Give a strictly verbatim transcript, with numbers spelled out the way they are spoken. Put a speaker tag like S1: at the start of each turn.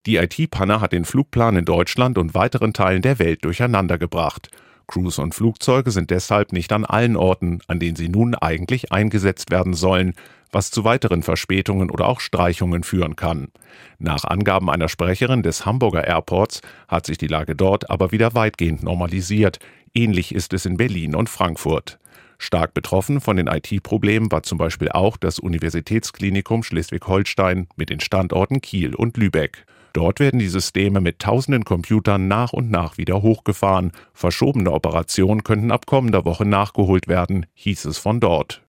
S1: Die I T-Panne hat den Flugplan in Deutschland und weiteren Teilen der Welt durcheinandergebracht. Crews und Flugzeuge sind deshalb nicht an allen Orten, an denen sie nun eigentlich eingesetzt werden sollen, was zu weiteren Verspätungen oder auch Streichungen führen kann. Nach Angaben einer Sprecherin des Hamburger Airports hat sich die Lage dort aber wieder weitgehend normalisiert. Ähnlich ist es in Berlin und Frankfurt. Stark betroffen von den I T-Problemen war zum Beispiel auch das Universitätsklinikum Schleswig-Holstein mit den Standorten Kiel und Lübeck. Dort werden die Systeme mit tausenden Computern nach und nach wieder hochgefahren. Verschobene Operationen könnten ab kommender Woche nachgeholt werden, hieß es von dort.